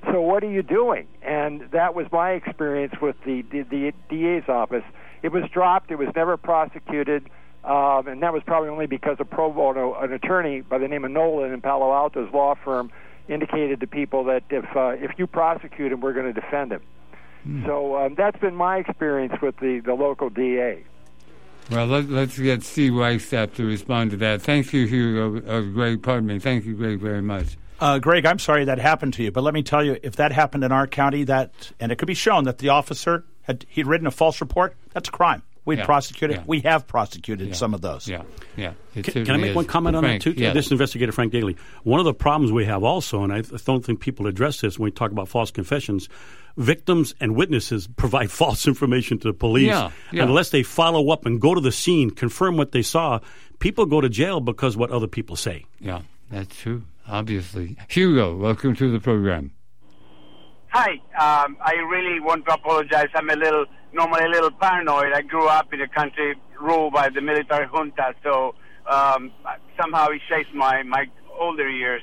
So what are you doing? And that was my experience with the DA's office. It was dropped. It was never prosecuted. And that was probably only because a pro bono, an attorney by the name of Nolan in Palo Alto's law firm, indicated to people that if you prosecute him, we're going to defend him. So that's been my experience with the local DA. Well, let's get Steve Wagstaff to respond to that. Thank you, Hugo. Greg, pardon me. Thank you, Greg, very much. Greg, I'm sorry that happened to you, but let me tell you, if that happened in our county, and it could be shown that the officer he'd written a false report, that's a crime. We'd prosecute it. We have prosecuted some of those. Yeah. Can I make one comment on that, too? Yes. This is Investigator Frank Daly. One of the problems we have also, and I don't think people address this when we talk about false confessions, victims and witnesses provide false information to the police. Yeah. Unless they follow up and go to the scene, confirm what they saw, people go to jail because of what other people say. Yeah, that's true, obviously. Hugo, welcome to the program. Hi. I really want to apologize. I'm normally a little paranoid. I grew up in a country ruled by the military junta, so somehow it shapes my older years.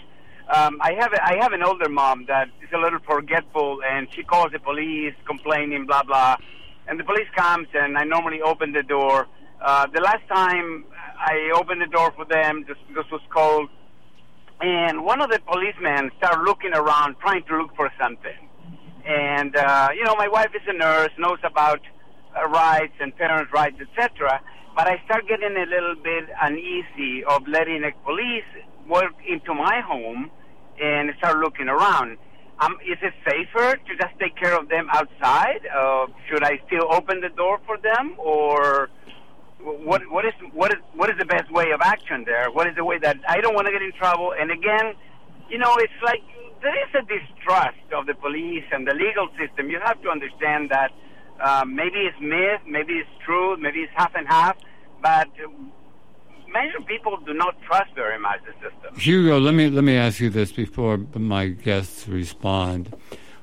I have an older mom that is a little forgetful, and she calls the police, complaining, blah, blah. And the police comes, and I normally open the door. The last time I opened the door for them, just because it was cold, and one of the policemen started looking around, trying to look for something. And, my wife is a nurse, knows about rights and parents' rights, etc. But I start getting a little bit uneasy of letting the police work into my home and start looking around. Is it safer to just take care of them outside? Should I still open the door for them, or what is the best way of action there? What is the way that I don't want to get in trouble? And again, it's like there is a distrust of the police and the legal system. You have to understand that maybe it's myth, maybe it's true, maybe it's half and half, but many people do not trust very much the system. Hugo, let me ask you this before my guests respond.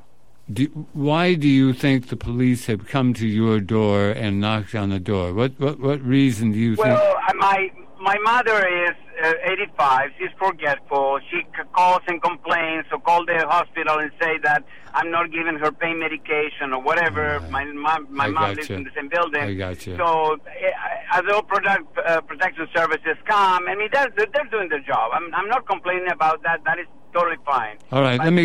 Why do you think the police have come to your door and knocked on the door? What reason do you think? Well, my mother is 85. She's forgetful. She calls and complains, so call the hospital and say that I'm not giving her pain medication or whatever. My mom lives in the same building. I got you. So although protection services come, they're doing their job. I'm not complaining about that. That is totally fine. All right, let me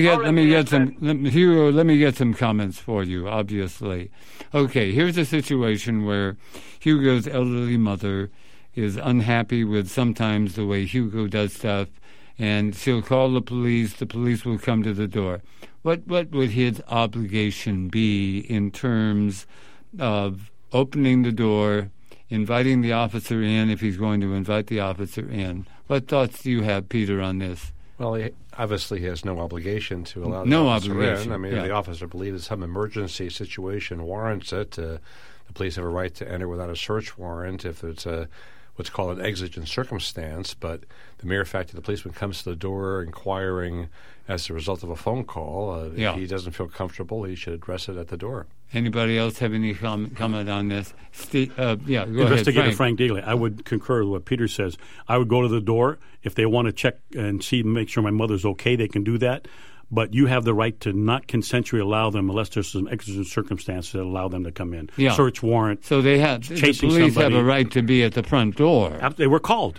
get some comments for you, obviously. Okay, here's a situation where Hugo's elderly mother is unhappy with sometimes the way Hugo does stuff, and she'll call the police will come to the door. What would his obligation be in terms of opening the door, inviting the officer in if he's going to invite the officer in? What thoughts do you have, Peter, on this? Well, he obviously has no obligation to allow no the officer obligation. in. I mean, the officer believes some emergency situation warrants it. The police have a right to enter without a search warrant if it's what's called an exigent circumstance, but the mere fact that the policeman comes to the door inquiring as a result of a phone call, if he doesn't feel comfortable, he should address it at the door. Anybody else have any comment on this? Steve, go Investigator ahead, Frank Daly, I would concur with what Peter says. I would go to the door. If they want to check and make sure my mother's okay, they can do that. But you have the right to not consensually allow them unless there's some exigent circumstances that allow them to come in. Yeah. Search warrant. So the police have a right to be at the front door. They were called.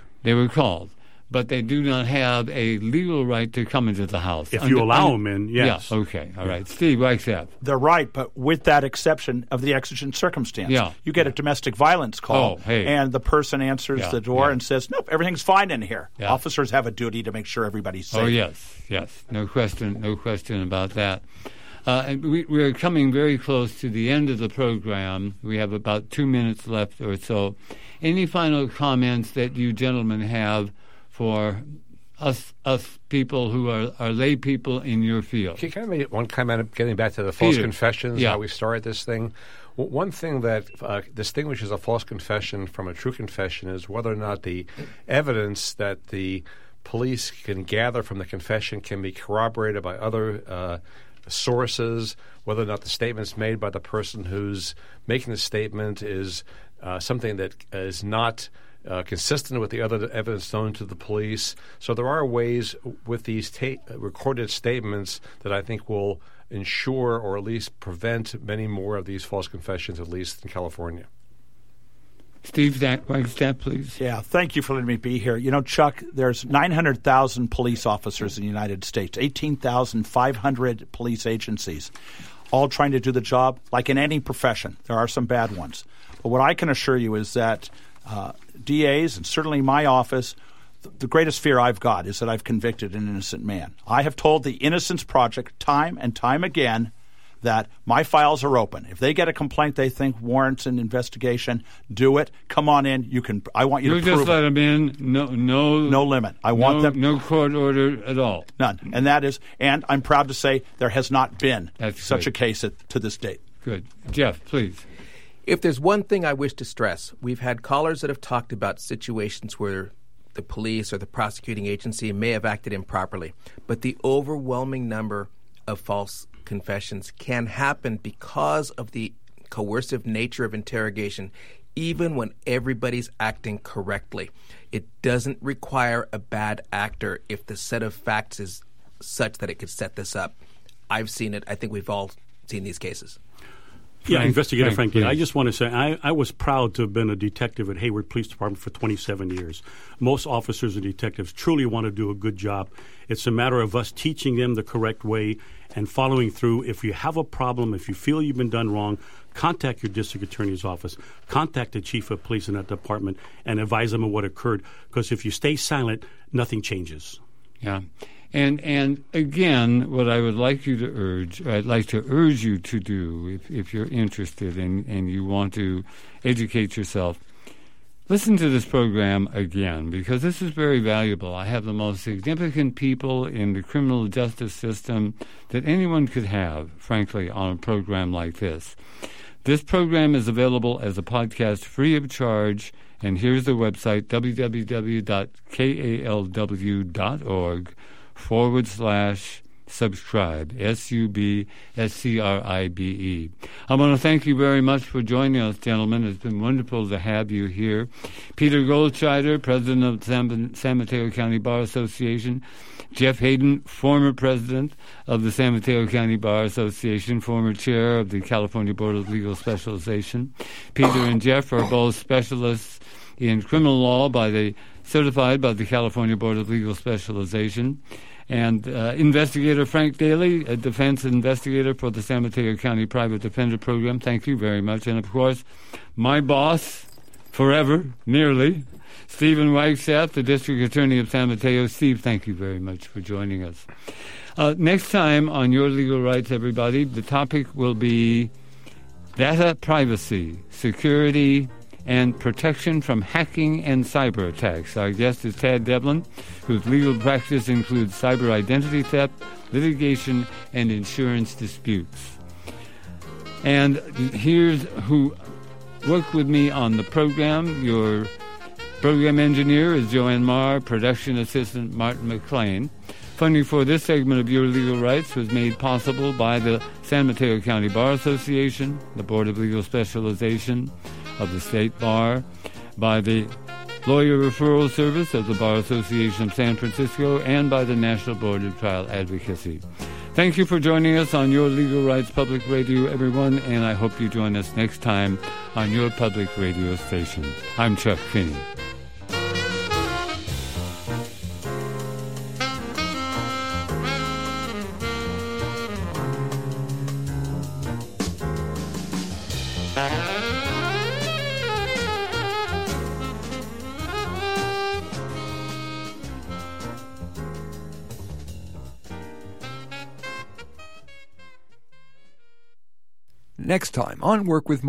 But they do not have a legal right to come into the house. If you allow them in, yes. Yeah, okay, all right. Steve Wagstaff. They're right, but with that exception of the exigent circumstance. Yeah. You get a domestic violence call, and the person answers the door and says, nope, everything's fine in here. Yeah. Officers have a duty to make sure everybody's safe. Oh, yes. No question about that. And we're coming very close to the end of the program. We have about 2 minutes left or so. Any final comments that you gentlemen have for us people who are lay people in your field? Can I make one comment getting back to the false confessions, how we started this thing? One thing that distinguishes a false confession from a true confession is whether or not the evidence that the police can gather from the confession can be corroborated by other sources, whether or not the statements made by the person who's making the statement is something that is not consistent with the other evidence known to the police. So there are ways with these recorded statements that I think will ensure or at least prevent many more of these false confessions, at least in California. Steve Wagstaff, please. Yeah, thank you for letting me be here. You know, Chuck, there's 900,000 police officers in the United States, 18,500 police agencies, all trying to do the job like in any profession. There are some bad ones. But what I can assure you is that DAs, and certainly my office, the greatest fear I've got is that I've convicted an innocent man. I have told the Innocence Project time and time again that my files are open. If they get a complaint they think warrants an investigation, do it. Come on in. I want you to prove it. You just let them in. No limit. I want them. No court order at all. None. And I'm proud to say there has not been such a case to this date. Good. Jeff, please. If there's one thing I wish to stress, we've had callers that have talked about situations where the police or the prosecuting agency may have acted improperly, but the overwhelming number of false confessions can happen because of the coercive nature of interrogation, even when everybody's acting correctly. It doesn't require a bad actor if the set of facts is such that it could set this up. I've seen it. I think we've all seen these cases. Yeah, Investigator Frank, I just want to say I was proud to have been a detective at Hayward Police Department for 27 years. Most officers and detectives truly want to do a good job. It's a matter of us teaching them the correct way and following through. If you have a problem, if you feel you've been done wrong, contact your district attorney's office, contact the chief of police in that department, and advise them of what occurred. Because if you stay silent, nothing changes. Yeah. And again, what I would like you to urge, I'd like to urge you to do, if you're interested and you want to educate yourself, listen to this program again, because this is very valuable. I have the most significant people in the criminal justice system that anyone could have, frankly, on a program like this. This program is available as a podcast free of charge, and here's the website, www.kalw.org/subscribe, SUBSCRIBE. I want to thank you very much for joining us, gentlemen. It's been wonderful to have you here. Peter Goldscheider, president of San Mateo County Bar Association. Jeff Hayden, former president of the San Mateo County Bar Association, former chair of the California Board of Legal Specialization. Peter and Jeff are both specialists in criminal law certified by the California Board of Legal Specialization. And Investigator Frank Daly, a defense investigator for the San Mateo County Private Defender Program. Thank you very much. And, of course, my boss, forever, nearly, Stephen Wagstaff, the District Attorney of San Mateo. Steve, thank you very much for joining us. Next time on Your Legal Rights, everybody, the topic will be data privacy, security, and protection from hacking and cyber attacks. Our guest is Tad Devlin, whose legal practice includes cyber identity theft, litigation, and insurance disputes. And here's who worked with me on the program. Your program engineer is Joanne Marr, production assistant Martin McLean. Funding for this segment of Your Legal Rights was made possible by the San Mateo County Bar Association, the Board of Legal Specialization of the State Bar, by the Lawyer Referral Service of the Bar Association of San Francisco, and by the National Board of Trial Advocacy. Thank you for joining us on Your Legal Rights Public Radio, everyone, and I hope you join us next time on your public radio station. I'm Chuck Finney. Next time on Work with